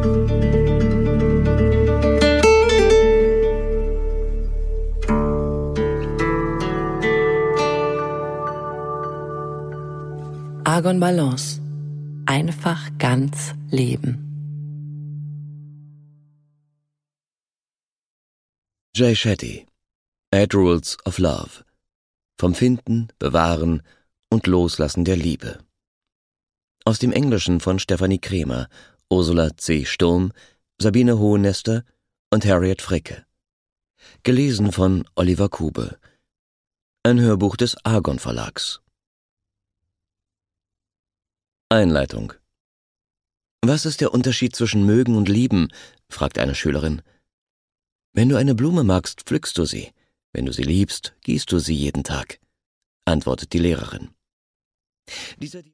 Argon Balance. Einfach ganz leben. Jay Shetty. 8 Rules of Love. Vom Finden, Bewahren und Loslassen der Liebe. Aus dem Englischen von Stefanie Kremer, Ursula C. Sturm, Sabine Hohenester und Harriet Fricke. Gelesen von Oliver Kube. Ein Hörbuch des Argon Verlags. Einleitung. Was ist der Unterschied zwischen mögen und lieben? Fragt eine Schülerin. Wenn du eine Blume magst, pflückst du sie. Wenn du sie liebst, gießt du sie jeden Tag, antwortet die Lehrerin.